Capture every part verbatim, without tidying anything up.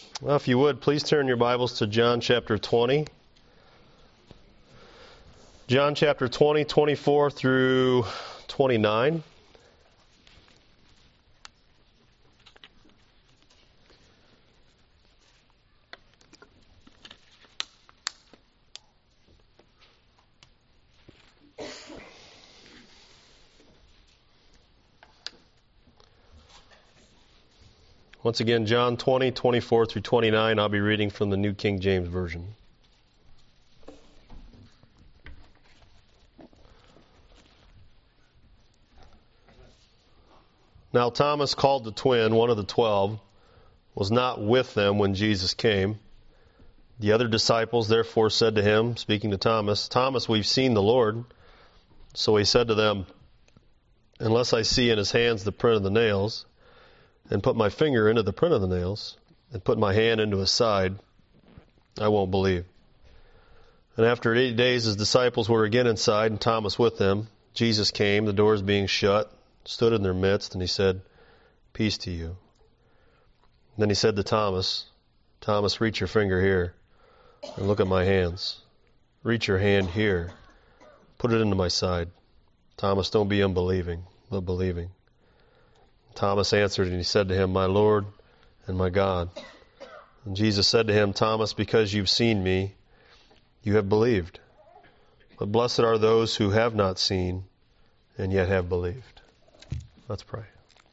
Well, if you would, please turn your Bibles to John chapter twenty. John chapter twenty, twenty-four through twenty-nine. Once again, John twenty, twenty-four through twenty-nine. I'll be reading from the New King James Version. Now Thomas, called the twin, one of the twelve, was not with them when Jesus came. The other disciples therefore said to him, speaking to Thomas, Thomas, we've seen the Lord. So he said to them, unless I see in his hands the print of the nails, and put my finger into the print of the nails, and put my hand into his side, I won't believe. And after eight days his disciples were again inside, and Thomas with them. Jesus came, the doors being shut, stood in their midst, and he said, peace to you. And then he said to Thomas, Thomas, reach your finger here, and look at my hands. Reach your hand here, put it into my side. Thomas, don't be unbelieving, but believing. Thomas answered, and he said to him, my Lord and my God. And Jesus said to him, Thomas, because you've seen me, you have believed. But blessed are those who have not seen and yet have believed. Let's pray.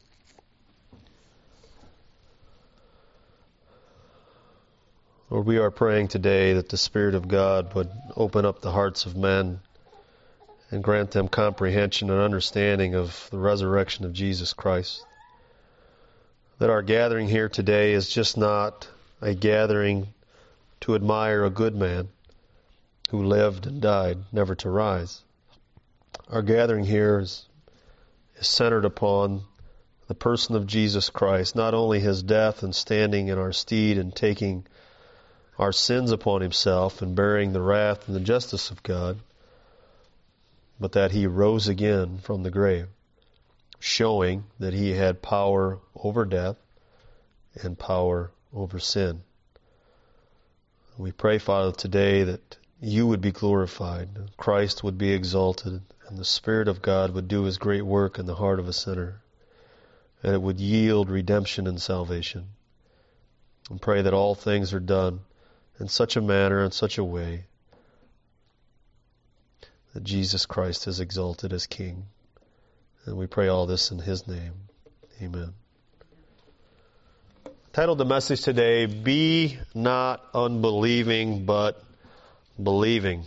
Lord, we are praying today that the Spirit of God would open up the hearts of men and grant them comprehension and understanding of the resurrection of Jesus Christ. That our gathering here today is just not a gathering to admire a good man who lived and died, never to rise. Our gathering here is, is centered upon the person of Jesus Christ, not only his death and standing in our stead and taking our sins upon himself and bearing the wrath and the justice of God, but that he rose again from the grave, showing that he had power over death and power over sin. We pray, Father, today that you would be glorified, Christ would be exalted, and the Spirit of God would do his great work in the heart of a sinner, and it would yield redemption and salvation. And pray that all things are done in such a manner and such a way that Jesus Christ is exalted as King. And we pray all this in his name. Amen. Titled the message today, Be Not Unbelieving, But Believing.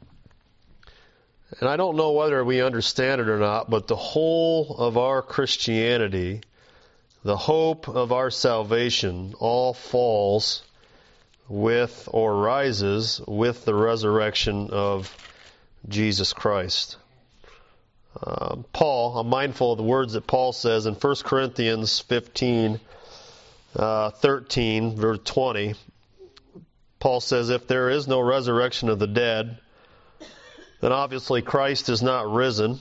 And I don't know whether we understand it or not, but the whole of our Christianity, the hope of our salvation, all falls with or rises with the resurrection of Jesus Christ. Uh, Paul, I'm mindful of the words that Paul says in First Corinthians fifteen, uh, thirteen, verse twenty. Paul says, if there is no resurrection of the dead, then obviously Christ is not risen.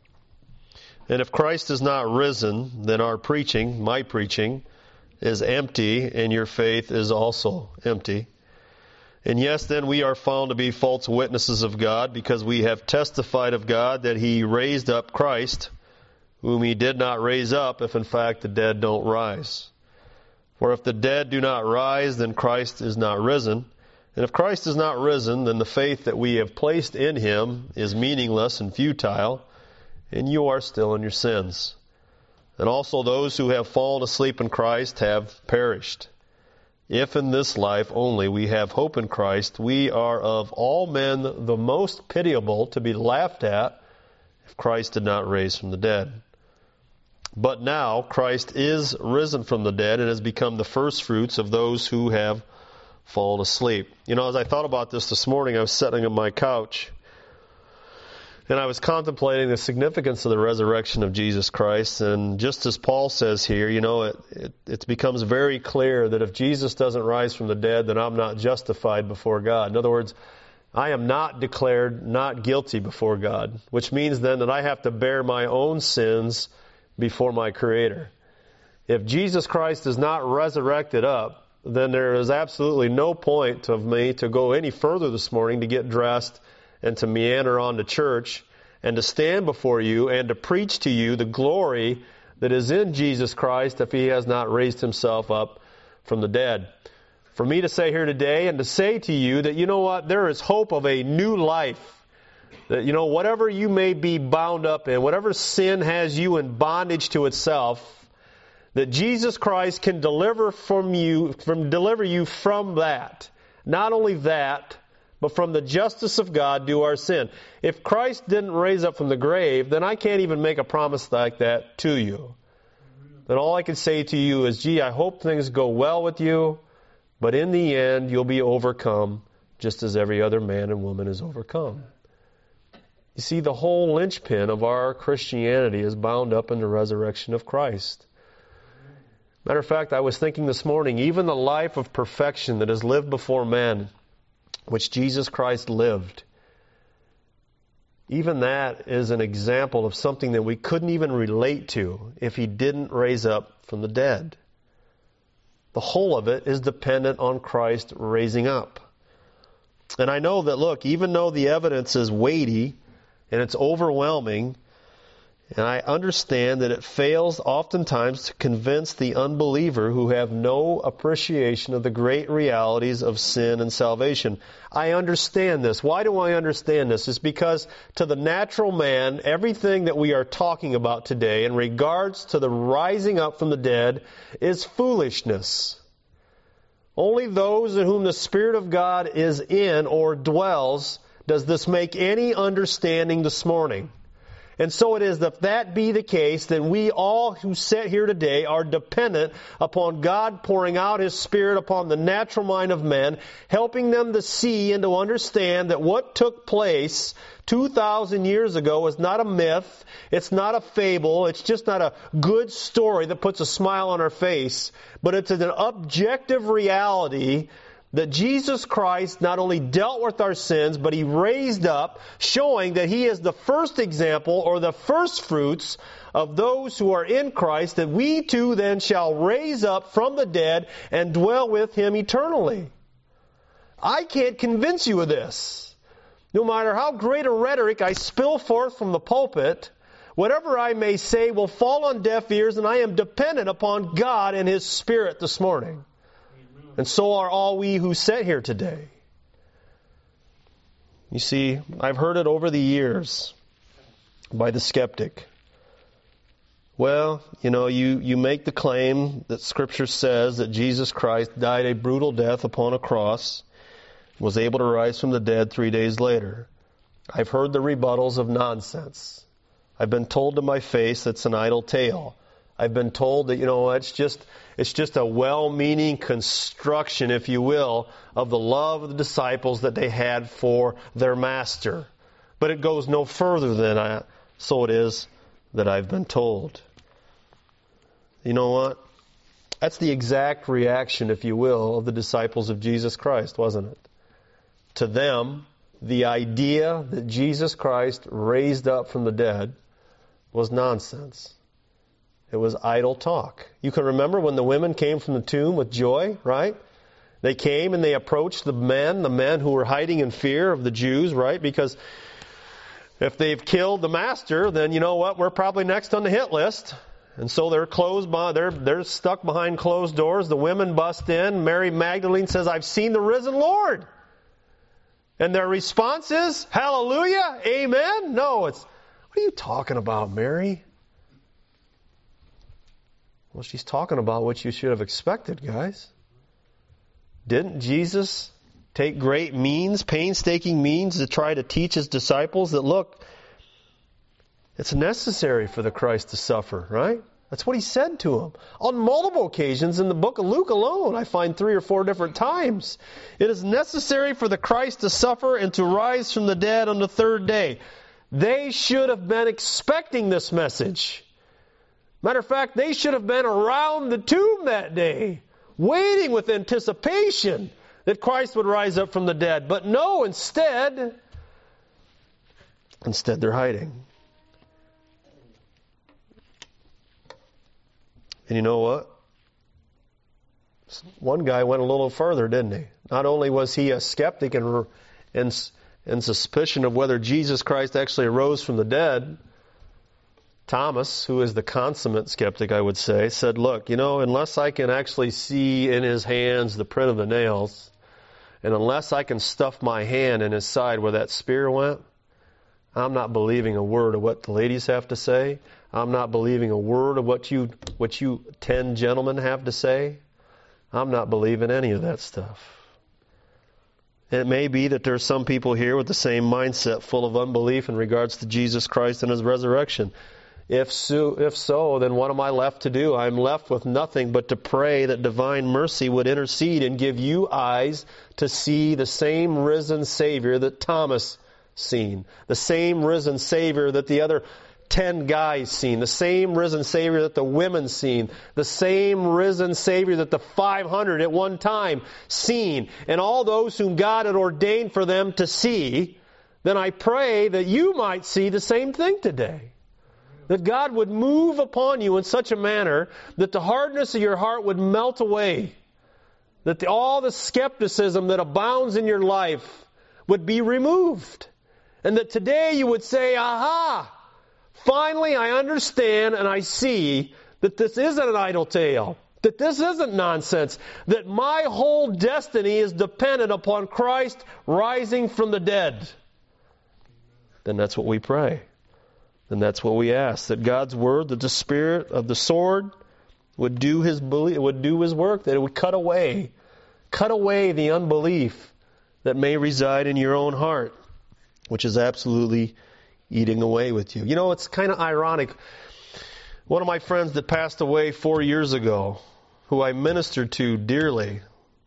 And if Christ is not risen, then our preaching, my preaching, is empty, and your faith is also empty. And yes, then we are found to be false witnesses of God, because we have testified of God that he raised up Christ, whom he did not raise up, if in fact the dead don't rise. For if the dead do not rise, then Christ is not risen. And if Christ is not risen, then the faith that we have placed in him is meaningless and futile, and you are still in your sins. And also those who have fallen asleep in Christ have perished. If in this life only we have hope in Christ, we are of all men the most pitiable, to be laughed at, if Christ did not raise from the dead. But now Christ is risen from the dead and has become the firstfruits of those who have fallen asleep. You know, as I thought about this this morning, I was sitting on my couch, and I was contemplating the significance of the resurrection of Jesus Christ. And just as Paul says here, you know, it, it, it becomes very clear that if Jesus doesn't rise from the dead, then I'm not justified before God. In other words, I am not declared not guilty before God, which means then that I have to bear my own sins before my Creator. If Jesus Christ is not resurrected up, then there is absolutely no point of me to go any further this morning to get dressed and to meander on to church and to stand before you and to preach to you the glory that is in Jesus Christ if He has not raised Himself up from the dead. For me to say here today and to say to you that, you know what, there is hope of a new life. That, you know, whatever you may be bound up in, whatever sin has you in bondage to itself, that Jesus Christ can deliver from you, from deliver you from that. Not only that, but from the justice of God due our sin. If Christ didn't raise up from the grave, then I can't even make a promise like that to you. Then all I can say to you is, gee, I hope things go well with you, but in the end you'll be overcome just as every other man and woman is overcome. You see, the whole linchpin of our Christianity is bound up in the resurrection of Christ. Matter of fact, I was thinking this morning, even the life of perfection that is lived before men, which Jesus Christ lived, even that is an example of something that we couldn't even relate to if He didn't raise up from the dead. The whole of it is dependent on Christ raising up. And I know that, look, even though the evidence is weighty and it's overwhelming, and I understand that it fails oftentimes to convince the unbeliever who have no appreciation of the great realities of sin and salvation. I understand this. Why do I understand this? It's because to the natural man, everything that we are talking about today in regards to the rising up from the dead is foolishness. Only those in whom the Spirit of God is in or dwells does this make any understanding this morning. And so it is that if that be the case, then we all who sit here today are dependent upon God pouring out His Spirit upon the natural mind of men, helping them to see and to understand that what took place two thousand years ago is not a myth, it's not a fable, it's just not a good story that puts a smile on our face, but it's an objective reality that Jesus Christ not only dealt with our sins, but He raised up, showing that He is the first example or the first fruits of those who are in Christ, that we too then shall raise up from the dead and dwell with Him eternally. I can't convince you of this. No matter how great a rhetoric I spill forth from the pulpit, whatever I may say will fall on deaf ears, and I am dependent upon God and His Spirit this morning. And so are all we who sit here today. You see, I've heard it over the years by the skeptic. Well, you know, you, you make the claim that Scripture says that Jesus Christ died a brutal death upon a cross, was able to rise from the dead three days later. I've heard the rebuttals of nonsense. I've been told to my face that's an idle tale. I've been told that, you know, it's just it's just a well-meaning construction, if you will, of the love of the disciples that they had for their master. But it goes no further than that. So it is that I've been told. You know what? That's the exact reaction, if you will, of the disciples of Jesus Christ, wasn't it? To them, the idea that Jesus Christ raised up from the dead was nonsense. It was idle talk. You can remember when the women came from the tomb with joy, right? They came and they approached the men, the men who were hiding in fear of the Jews, right? Because if they've killed the master, then you know what? We're probably next on the hit list. And so they're closed by, they're, they're stuck behind closed doors. The women bust in. Mary Magdalene says, I've seen the risen Lord. And their response is, hallelujah, amen? No, it's, what are you talking about, Mary? Well, she's talking about what you should have expected, guys. Didn't Jesus take great means, painstaking means, to try to teach His disciples that, look, it's necessary for the Christ to suffer, right? That's what He said to them. On multiple occasions in the book of Luke alone, I find three or four different times. It is necessary for the Christ to suffer and to rise from the dead on the third day. They should have been expecting this message. Matter of fact, they should have been around the tomb that day, waiting with anticipation that Christ would rise up from the dead. But no, instead, instead they're hiding. And you know what? One guy went a little further, didn't he? Not only was he a skeptic and in, in suspicion of whether Jesus Christ actually arose from the dead, Thomas, who is the consummate skeptic, I would say, said, look, you know, unless I can actually see in his hands the print of the nails, and unless I can stuff my hand in his side where that spear went, I'm not believing a word of what the ladies have to say. I'm not believing a word of what you what you ten gentlemen have to say. I'm not believing any of that stuff. It may be that there's some people here with the same mindset, full of unbelief in regards to Jesus Christ and His resurrection. If so, if so, then what am I left to do? I'm left with nothing but to pray that divine mercy would intercede and give you eyes to see the same risen Savior that Thomas seen, the same risen Savior that the other ten guys seen, the same risen Savior that the women seen, the same risen Savior that the five hundred at one time seen, and all those whom God had ordained for them to see. Then I pray that you might see the same thing today. That God would move upon you in such a manner that the hardness of your heart would melt away. That the, all the skepticism that abounds in your life would be removed. And that today you would say, aha, finally I understand and I see that this isn't an idle tale. That this isn't nonsense. That my whole destiny is dependent upon Christ rising from the dead. Then that's what we pray. And that's what we ask, that God's Word, that the Spirit of the sword would do His would do His work, that it would cut away, cut away the unbelief that may reside in your own heart, which is absolutely eating away with you. You know, it's kind of ironic. One of my friends that passed away four years ago, who I ministered to dearly,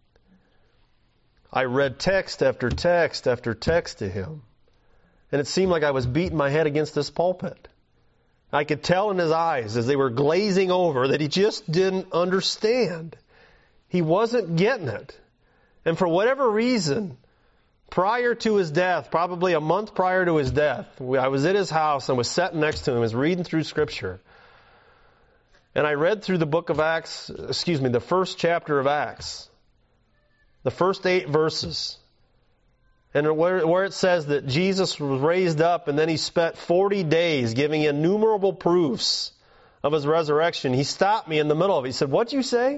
I read text after text after text to him. And it seemed like I was beating my head against this pulpit. I could tell in his eyes as they were glazing over that he just didn't understand. He wasn't getting it. And for whatever reason, prior to his death, probably a month prior to his death, I was at his house and was sitting next to him, I was reading through Scripture. And I read through the book of Acts, excuse me, the first chapter of Acts. The first eight verses. And where, where it says that Jesus was raised up and then He spent forty days giving innumerable proofs of His resurrection. He stopped me in the middle of it. He said, what'd you say?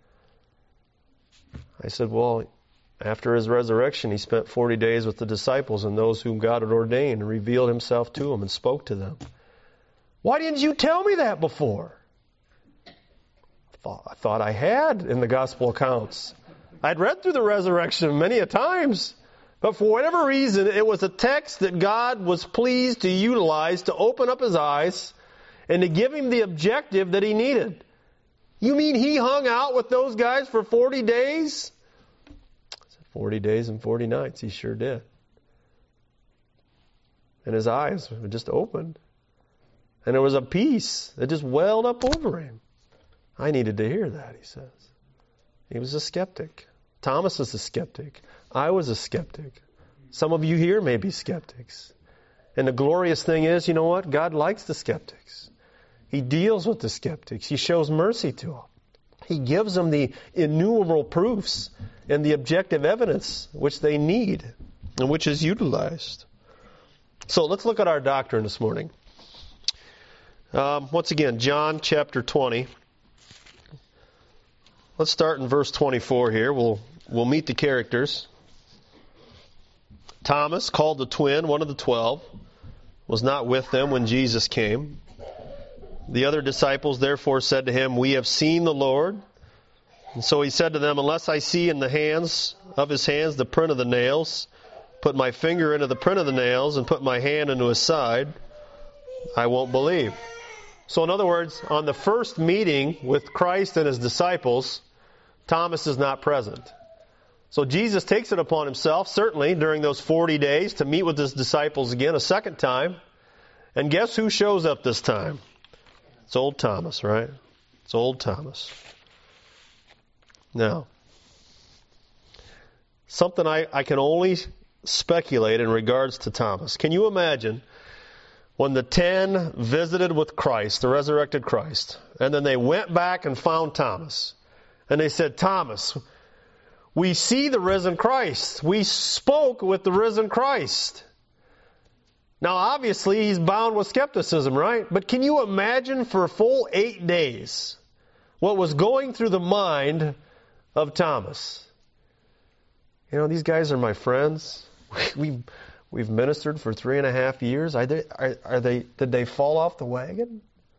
I said, well, after His resurrection, He spent forty days with the disciples and those whom God had ordained and revealed Himself to them and spoke to them. Why didn't you tell me that before? I thought I, thought I had in the gospel accounts. I'd read through the resurrection many a times. But for whatever reason, it was a text that God was pleased to utilize to open up His eyes and to give him the objective that he needed. You mean He hung out with those guys for forty days? I said, forty days and forty nights. He sure did. And his eyes were just opened. And there was a peace that just welled up over him. I needed to hear that, he says. He was a skeptic. Thomas was a skeptic. I was a skeptic. Some of you here may be skeptics. And the glorious thing is, you know what? God likes the skeptics. He deals with the skeptics. He shows mercy to them. He gives them the innumerable proofs and the objective evidence which they need and which is utilized. So let's look at our doctrine this morning. Um, once again, John chapter twenty. Let's start in verse twenty-four here. We'll we'll meet the characters. Thomas, called the twin, one of the twelve, was not with them when Jesus came. The other disciples therefore said to him, "We have seen the Lord." And so he said to them, "Unless I see in the hands of his hands the print of the nails, put my finger into the print of the nails, and put my hand into his side, I won't believe." So in other words, on the first meeting with Christ and his disciples, Thomas is not present. So Jesus takes it upon himself, certainly during those forty days, to meet with his disciples again a second time. And guess who shows up this time? It's old Thomas, right? It's old Thomas. Now, something I, I can only speculate in regards to Thomas. Can you imagine when the ten visited with Christ, the resurrected Christ, and then they went back and found Thomas, And they said, Thomas, we see the risen Christ. We spoke with the risen Christ. Now, obviously, he's bound with skepticism, right? But can you imagine for a full eight days what was going through the mind of Thomas? You know, these guys are my friends. We, we've ministered for three and a half years. Are they, are, are they, did they fall off the wagon?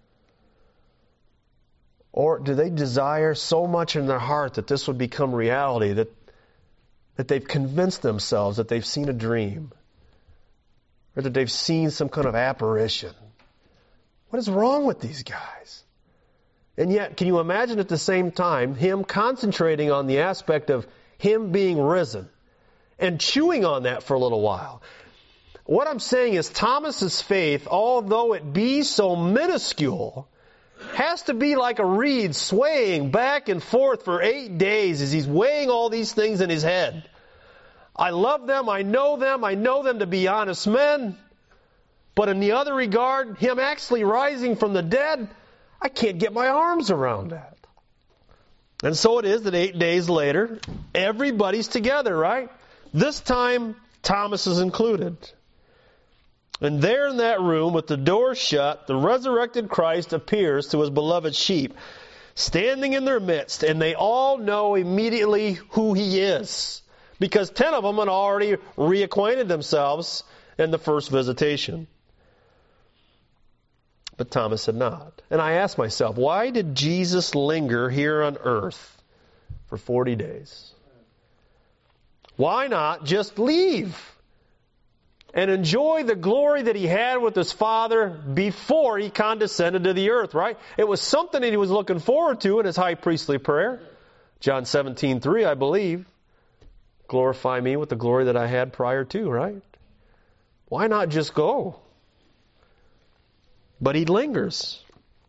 Or do they desire so much in their heart that this would become reality, that, that they've convinced themselves that they've seen a dream? Or that they've seen some kind of apparition? What is wrong with these guys? And yet, can you imagine at the same time him concentrating on the aspect of him being risen and chewing on that for a little while? What I'm saying is Thomas's faith, although it be so minuscule, has to be like a reed swaying back and forth for eight days as he's weighing all these things in his head. I love them, I know them, I know them to be honest men. But in the other regard, him actually rising from the dead, I can't get my arms around that. And so it is that eight days later, everybody's together, right? This time, Thomas is included. And there in that room, with the door shut, the resurrected Christ appears to his beloved sheep, standing in their midst, and they all know immediately who he is. Because ten of them had already reacquainted themselves in the first visitation. But Thomas had not. And I asked myself, why did Jesus linger here on earth for forty days? Why not just leave and enjoy the glory that he had with his Father before he condescended to the earth, right? It was something that he was looking forward to in his high priestly prayer. John seventeen three, I believe. Glorify me with the glory that I had prior to, right? Why not just go? But he lingers.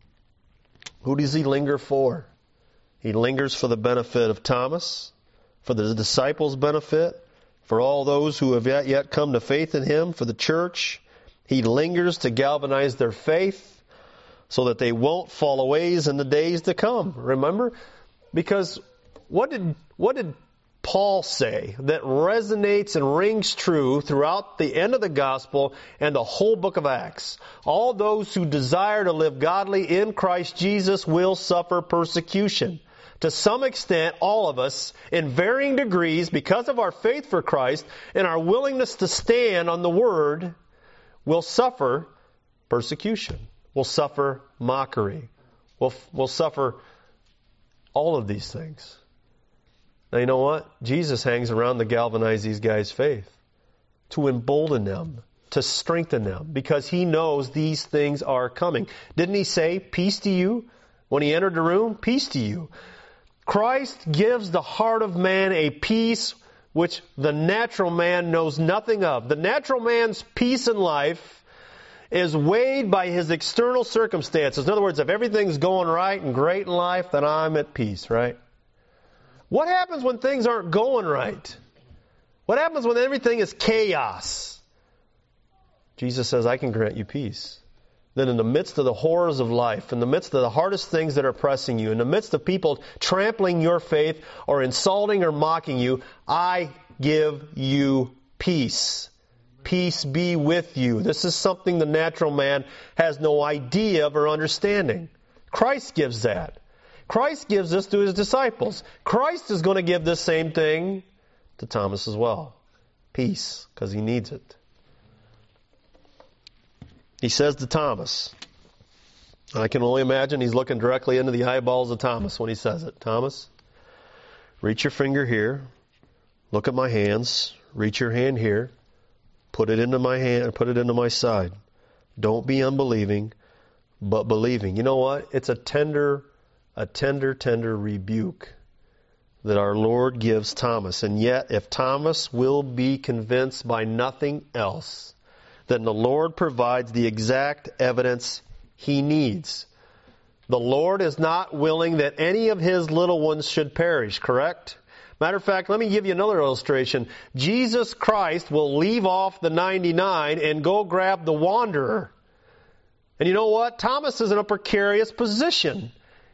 Who does he linger for? He lingers for the benefit of Thomas, for the disciples' benefit, for all those who have yet, yet come to faith in him, for the church. He lingers to galvanize their faith so that they won't fall away in the days to come. Remember? Because what did what did Paul say that resonates and rings true throughout the end of the gospel and the whole book of Acts? All those who desire to live godly in Christ Jesus will suffer persecution. To some extent, all of us, in varying degrees, because of our faith for Christ and our willingness to stand on the Word, will suffer persecution. Will suffer mockery. Will will suffer all of these things. Now, you know what? Jesus hangs around to galvanize these guys' faith, to embolden them, to strengthen them, because he knows these things are coming. Didn't he say, peace to you, when he entered the room? Peace to you. Christ gives the heart of man a peace which the natural man knows nothing of. The natural man's peace in life is weighed by his external circumstances. In other words, if everything's going right and great in life, then I'm at peace, right? What happens when things aren't going right? What happens when everything is chaos? Jesus says, I can grant you peace. Then in the midst of the horrors of life, in the midst of the hardest things that are pressing you, in the midst of people trampling your faith or insulting or mocking you, I give you peace. Peace be with you. This is something the natural man has no idea of or understanding. Christ gives that. Christ gives this to his disciples. Christ is going to give this same thing to Thomas as well. Peace, because he needs it. He says to Thomas, I can only imagine he's looking directly into the eyeballs of Thomas when he says it. Thomas, reach your finger here. Look at my hands. Reach your hand here. Put it into my hand, put it into my side. Don't be unbelieving, but believing. You know what? It's a tender A tender, tender rebuke that our Lord gives Thomas. And yet, if Thomas will be convinced by nothing else, then the Lord provides the exact evidence he needs. The Lord is not willing that any of his little ones should perish, correct? Matter of fact, let me give you another illustration. Jesus Christ will leave off the ninety-nine and go grab the wanderer. And you know what? Thomas is in a precarious position.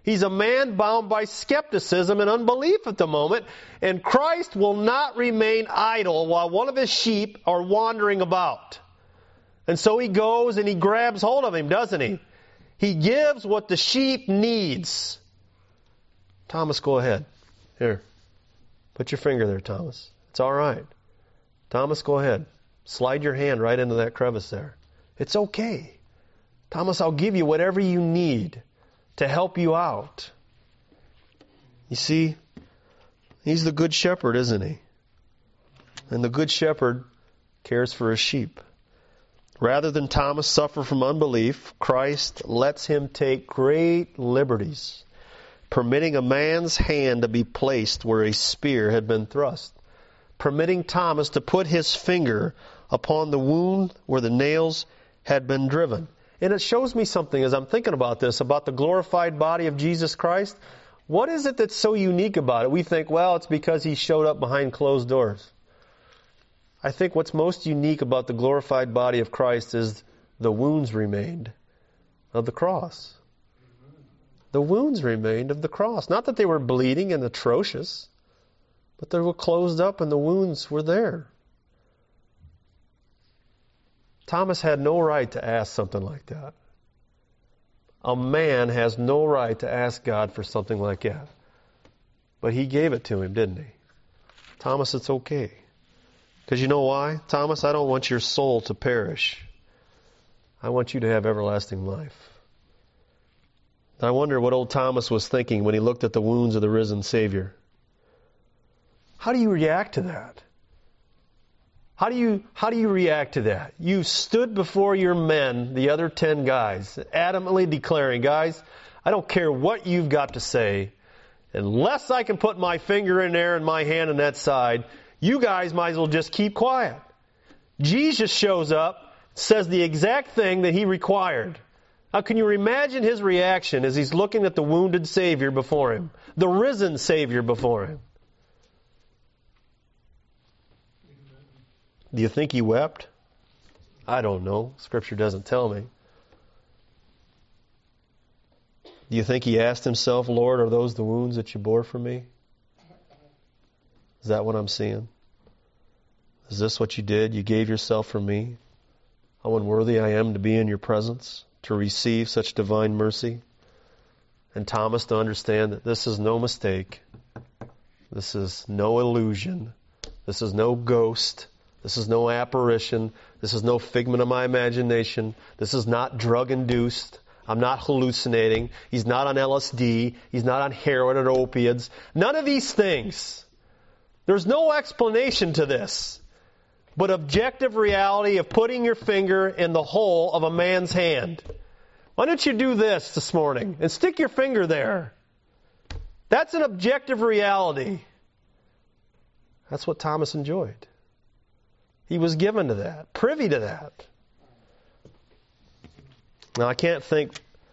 He's a man bound by skepticism and unbelief at the moment, and Christ will not remain idle while one of his sheep are wandering about. And so he goes and he grabs hold of him, doesn't he? He gives what the sheep needs. Thomas, go ahead. Here. Put your finger there, Thomas. It's all right. Thomas, go ahead. Slide your hand right into that crevice there. It's okay. Thomas, I'll give you whatever you need to help you out. You see, he's the good shepherd, isn't he? And the good shepherd cares for his sheep. Rather than Thomas suffer from unbelief, Christ lets him take great liberties, permitting a man's hand to be placed where a spear had been thrust, permitting Thomas to put his finger upon the wound where the nails had been driven. And it shows me something as I'm thinking about this, about the glorified body of Jesus Christ. What is it that's so unique about it? We think, well, it's because he showed up behind closed doors. I think what's most unique about the glorified body of Christ is the wounds remained of the cross. The wounds remained of the cross. Not that they were bleeding and atrocious, but they were closed up and the wounds were there. Thomas had no right to ask something like that. A man has no right to ask God for something like that. But he gave it to him, didn't he? Thomas, it's okay. Because you know why? Thomas, I don't want your soul to perish. I want you to have everlasting life. I wonder what old Thomas was thinking when he looked at the wounds of the risen Savior. How do you react to that? How do you how do you react to that? You stood before your men, the other ten guys, adamantly declaring, guys, I don't care what you've got to say. Unless I can put my finger in there and my hand on that side, you guys might as well just keep quiet. Jesus shows up, says the exact thing that he required. Now, can you imagine his reaction as he's looking at the wounded Savior before him, the risen Savior before him? Do you think he wept? I don't know. Scripture doesn't tell me. Do you think he asked himself, Lord, are those the wounds that you bore for me? Is that what I'm seeing? Is this what you did? You gave yourself for me? How unworthy I am to be in your presence, to receive such divine mercy. And Thomas to understand that this is no mistake. This is no illusion. This is no ghost. This is no apparition. This is no figment of my imagination. This is not drug-induced. I'm not hallucinating. He's not on L S D. He's not on heroin or opiates. None of these things. There's no explanation to this, but objective reality of putting your finger in the hole of a man's hand. Why don't you do this this morning and stick your finger there? That's an objective reality. That's what Thomas enjoyed. He was given to that, privy to that. Now, I can't think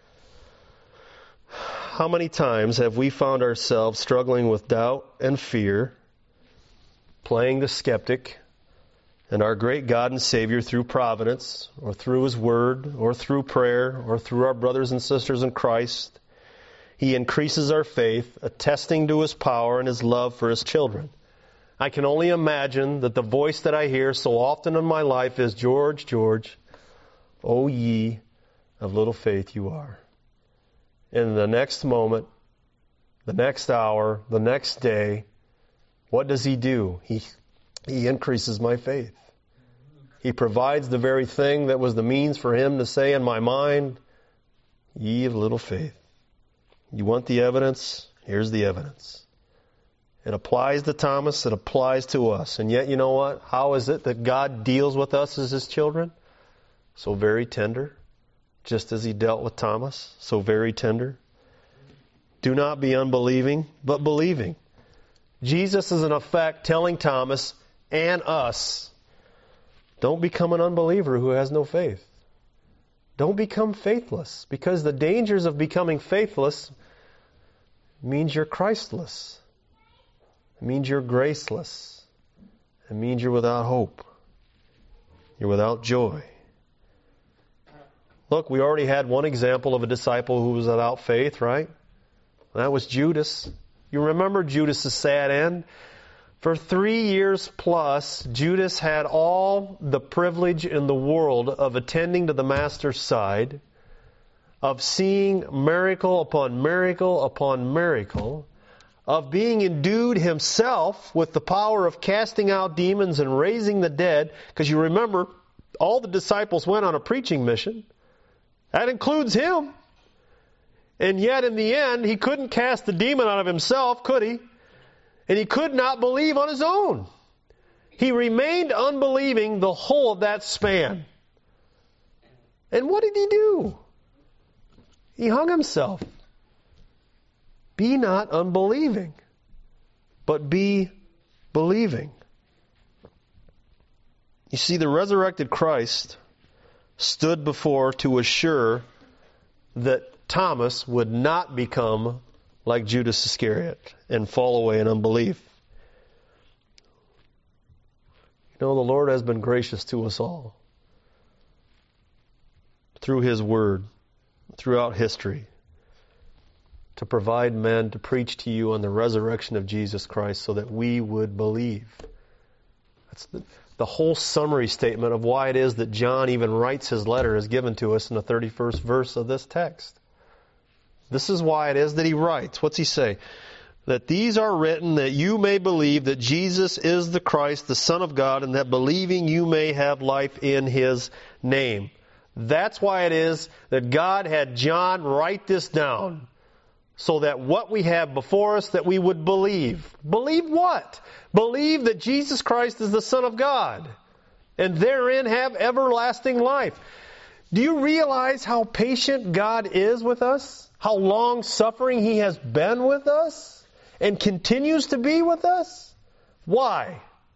how many times have we found ourselves struggling with doubt and fear, playing the skeptic, and our great God and Savior through providence, or through His Word, or through prayer, or through our brothers and sisters in Christ. He increases our faith, attesting to His power and His love for His children. I can only imagine that the voice that I hear so often in my life is, George, George, O ye of little faith you are. In the next moment, the next hour, the next day, what does He do? He, he increases my faith. He provides the very thing that was the means for Him to say in my mind, ye of little faith. You want the evidence? Here's the evidence. It applies to Thomas, it applies to us. And yet, you know what? How is it that God deals with us as His children? So very tender, just as He dealt with Thomas, so very tender. Do not be unbelieving, but believing. Jesus is in effect telling Thomas and us, don't become an unbeliever who has no faith. Don't become faithless, because the dangers of becoming faithless means you're Christless. It means you're graceless. It means you're without hope. You're without joy. Look, we already had one example of a disciple who was without faith, right? That was Judas. You remember Judas' sad end? For three years plus, Judas had all the privilege in the world of attending to the Master's side, of seeing miracle upon miracle upon miracle, of being endued himself with the power of casting out demons and raising the dead. Because you remember, all the disciples went on a preaching mission. That includes him. And yet in the end, he couldn't cast the demon out of himself, could he? And he could not believe on his own. He remained unbelieving the whole of that span. And what did he do? He hung himself. Be not unbelieving, but be believing. You see, the resurrected Christ stood before to assure that Thomas would not become like Judas Iscariot and fall away in unbelief. You know, the Lord has been gracious to us all through His Word, throughout history, to provide men to preach to you on the resurrection of Jesus Christ so that we would believe. That's the, the whole summary statement of why it is that John even writes his letter is given to us in the thirty-first verse of this text. This is why it is that he writes. What's he say? That these are written that you may believe that Jesus is the Christ, the Son of God, and that believing you may have life in His name. That's why it is that God had John write this down. So that what we have before us, that we would believe. Believe what? Believe that Jesus Christ is the Son of God. And therein have everlasting life. Do you realize how patient God is with us? How long-suffering He has been with us? And continues to be with us? Why?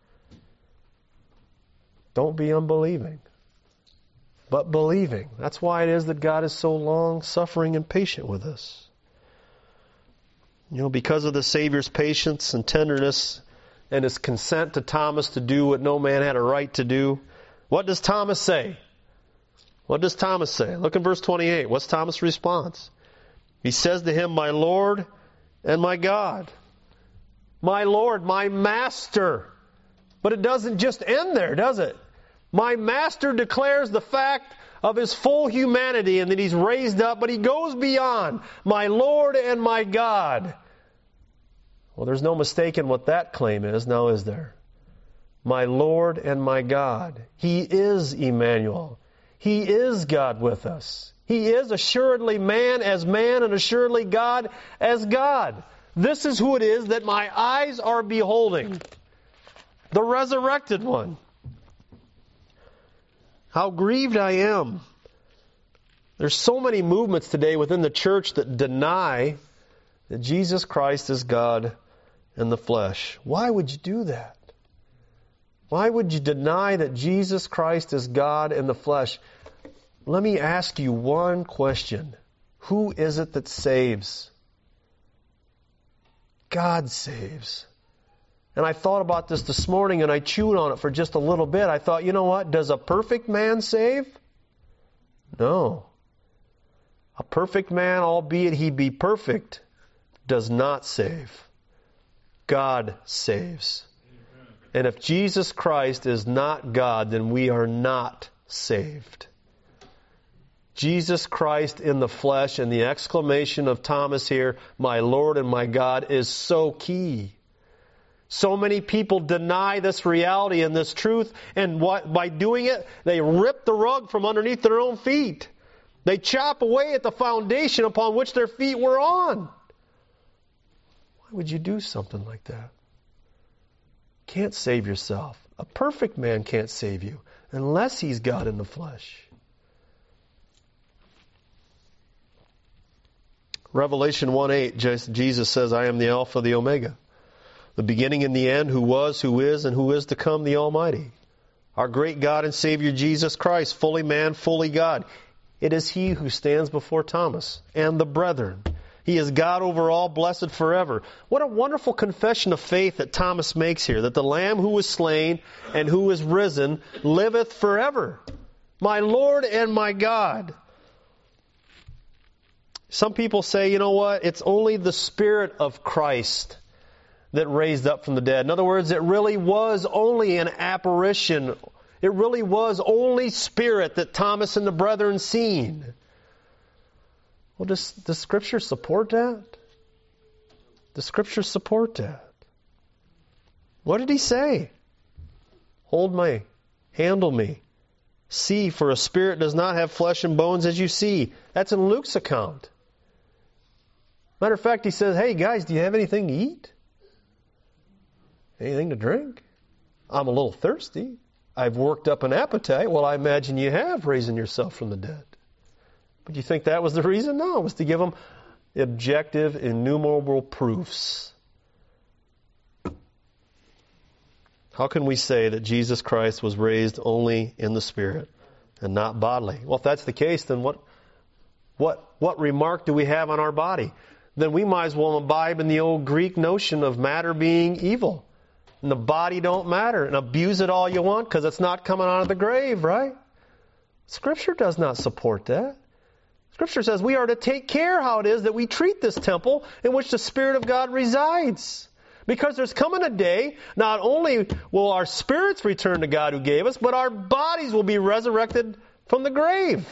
Don't be unbelieving, but believing. That's why it is that God is so long-suffering and patient with us. You know, because of the Savior's patience and tenderness and His consent to Thomas to do what no man had a right to do, what does Thomas say? What does Thomas say? Look in verse twenty-eight. What's Thomas' response? He says to Him, "My Lord and my God." My Lord, my Master. But it doesn't just end there, does it? My Master declares the fact of His full humanity and that He's raised up, but He goes beyond. My Lord and my God. Well, there's no mistaking what that claim is, now is there? My Lord and my God. He is Emmanuel. He is God with us. He is assuredly man as man and assuredly God as God. This is who it is that my eyes are beholding. The resurrected one. How grieved I am. There's so many movements today within the church that deny that Jesus Christ is God in the flesh. Why would you do that? Why would you deny that Jesus Christ is God in the flesh? Let me ask you one question. Who is it that saves? God saves. And I thought about this this morning and I chewed on it for just a little bit. I thought, you know what? Does a perfect man save? No. A perfect man, albeit he be perfect, does not save. God saves. And if Jesus Christ is not God, then we are not saved. Jesus Christ in the flesh, and the exclamation of Thomas here, my Lord and my God, is so key. So many people deny this reality and this truth, and what, by doing it, they rip the rug from underneath their own feet. They chop away at the foundation upon which their feet were on. Why would you do something like that? Can't save yourself. A perfect man can't save you unless he's God in the flesh. Revelation one eight, Jesus says, I am the Alpha, the Omega, the beginning and the end, who was, who is, and who is to come, the Almighty. Our great God and Savior Jesus Christ, fully man, fully God. It is He who stands before Thomas and the brethren. He is God over all, blessed forever. What a wonderful confession of faith that Thomas makes here, that the Lamb who was slain and who is risen liveth forever. My Lord and my God. Some people say, you know what, it's only the Spirit of Christ that raised up from the dead. In other words, it really was only an apparition. It really was only Spirit that Thomas and the brethren seen. Well, does the Scripture support that? The Scripture support that. What did he say? Hold me, handle me. See, for a spirit does not have flesh and bones as you see. That's in Luke's account. Matter of fact, he says, hey guys, do you have anything to eat? Anything to drink? I'm a little thirsty. I've worked up an appetite. Well, I imagine you have, raising yourself from the dead. But you think that was the reason? No, it was to give them objective, innumerable proofs. How can we say that Jesus Christ was raised only in the Spirit and not bodily? Well, if that's the case, then what, what, what remark do we have on our body? Then we might as well imbibe in the old Greek notion of matter being evil. And the body don't matter. And abuse it all you want because it's not coming out of the grave, right? Scripture does not support that. Scripture says we are to take care how it is that we treat this temple in which the Spirit of God resides. Because there's coming a day, not only will our spirits return to God who gave us, but our bodies will be resurrected from the grave.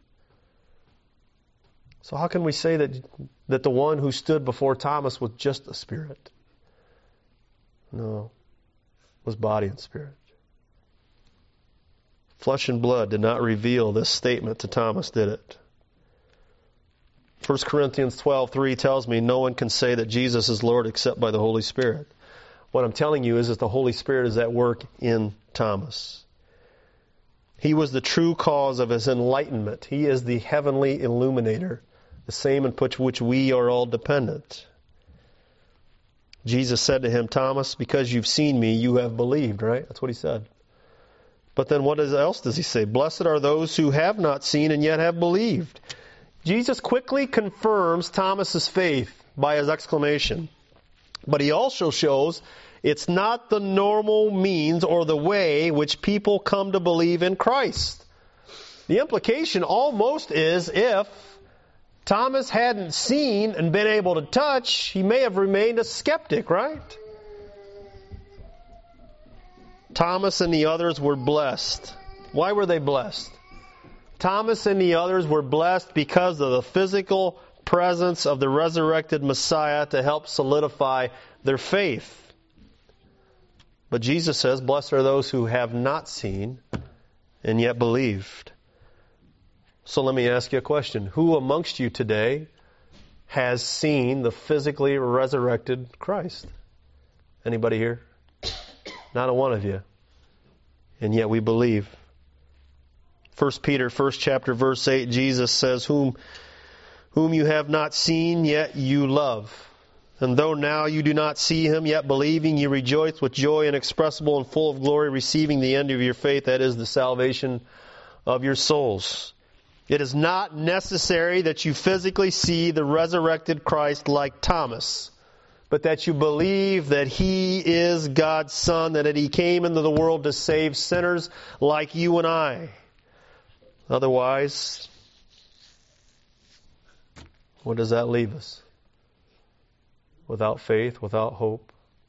So how can we say that, that the one who stood before Thomas was just a spirit? No, it was body and spirit. Flesh and blood did not reveal this statement to Thomas, did it? First Corinthians twelve three tells me no one can say that Jesus is Lord except by the Holy Spirit. What I'm telling you is that the Holy Spirit is at work in Thomas. He was the true cause of his enlightenment. He is the heavenly illuminator, the same in which we are all dependent. Jesus said to him, Thomas, because you've seen me, you have believed, right? That's what he said. But then what else does he say? Blessed are those who have not seen and yet have believed. Jesus quickly confirms Thomas's faith by his exclamation. But he also shows it's not the normal means or the way which people come to believe in Christ. The implication almost is if Thomas hadn't seen and been able to touch, he may have remained a skeptic, right? Thomas and the others were blessed. Why were they blessed? Thomas and the others were blessed because of the physical presence of the resurrected Messiah to help solidify their faith. But Jesus says, blessed are those who have not seen and yet believed. So let me ask you a question. Who amongst you today has seen the physically resurrected Christ? Anybody here? Not a one of you. And yet we believe. First Peter, first chapter, verse eight, Jesus says, whom, whom you have not seen, yet you love. And though now you do not see him, yet believing, you rejoice with joy inexpressible and full of glory, receiving the end of your faith, that is the salvation of your souls. It is not necessary that you physically see the resurrected Christ like Thomas, but that you believe that he is God's Son, and that he came into the world to save sinners like you and I. Otherwise, what does that leave us? Without faith, without hope.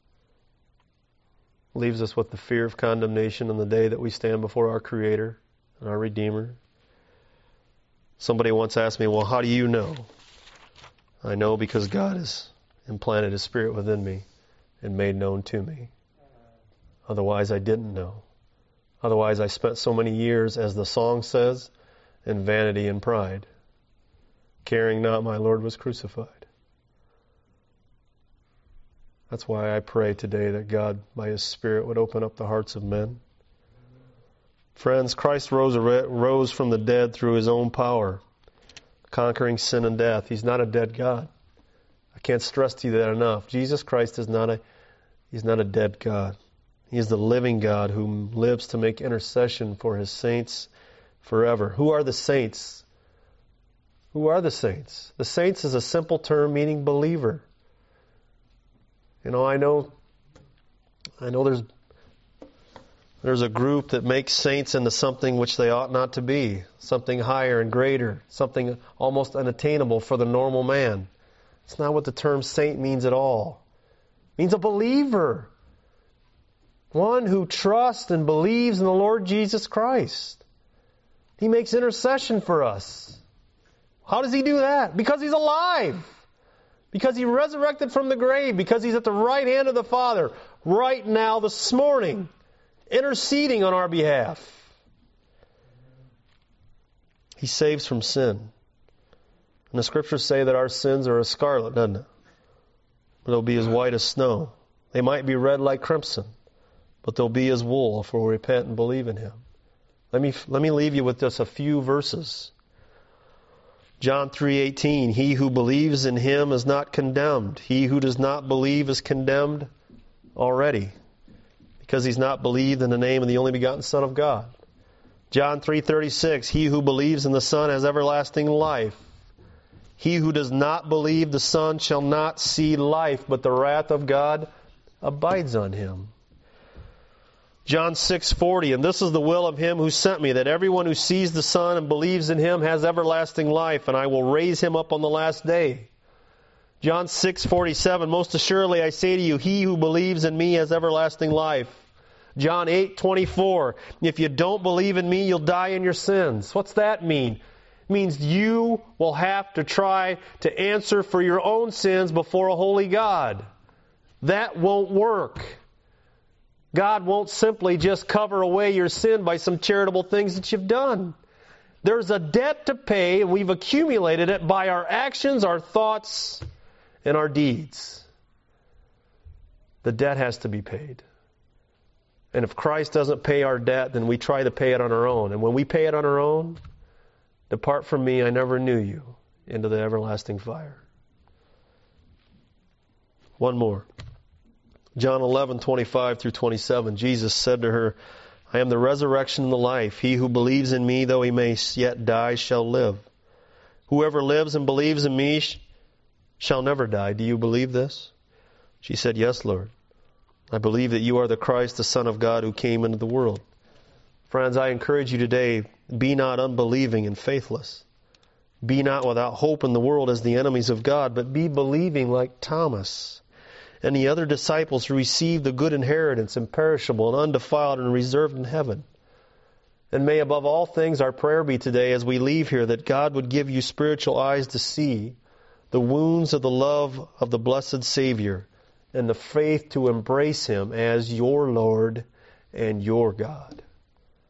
Leaves us with the fear of condemnation on the day that we stand before our Creator and our Redeemer. Somebody once asked me, well, how do you know? I know because God has implanted His Spirit within me and made known to me. Otherwise, I didn't know. Otherwise, I spent so many years, as the song says, in vanity and pride, caring not my Lord was crucified. That's why I pray today that God, by His Spirit, would open up the hearts of men. Friends, Christ rose, rose from the dead through His own power, conquering sin and death. He's not a dead God. I can't stress to you that enough. Jesus Christ is not a, He's not a dead God. He is the living God who lives to make intercession for His saints forever. Who are the saints? Who are the saints? The saints is a simple term meaning believer. You know, I know, I know there's, There's a group that makes saints into something which they ought not to be, something higher and greater, something almost unattainable for the normal man. It's not what the term saint means at all. It means a believer. One who trusts and believes in the Lord Jesus Christ. He makes intercession for us. How does He do that? Because He's alive. Because He resurrected from the grave. Because He's at the right hand of the Father right now this morning, interceding on our behalf. He saves from sin. And the Scriptures say that our sins are as scarlet, doesn't it? But they'll be as white as snow. They might be red like crimson, but they'll be as wool if we'll repent and believe in Him. Let me, let me leave you with just a few verses. John three eighteen, he who believes in Him is not condemned. He who does not believe is condemned already, because he's not believed in the name of the only begotten Son of God. John three thirty-six, he who believes in the Son has everlasting life. He who does not believe the Son shall not see life, but the wrath of God abides on him. John six forty, and this is the will of Him who sent me, that everyone who sees the Son and believes in Him has everlasting life, and I will raise him up on the last day. John six forty-seven, most assuredly I say to you, he who believes in me has everlasting life. John eight twenty-four, if you don't believe in me, you'll die in your sins. What's that mean? It means you will have to try to answer for your own sins before a holy God. That won't work. God won't simply just cover away your sin by some charitable things that you've done. There's a debt to pay, and we've accumulated it by our actions, our thoughts, and our deeds. The debt has to be paid. And if Christ doesn't pay our debt, then we try to pay it on our own. And when we pay it on our own, depart from me, I never knew you, into the everlasting fire. One more. John eleven twenty-five through twenty-seven, Jesus said to her, I am the resurrection and the life. He who believes in me, though he may yet die, shall live. Whoever lives and believes in me shall never die. Do you believe this? She said, yes, Lord. I believe that you are the Christ, the Son of God, who came into the world. Friends, I encourage you today, be not unbelieving and faithless. Be not without hope in the world as the enemies of God, but be believing like Thomas and the other disciples who received the good inheritance, imperishable and undefiled and reserved in heaven. And may above all things our prayer be today as we leave here that God would give you spiritual eyes to see the wounds of the love of the blessed Savior and the faith to embrace Him as your Lord and your God.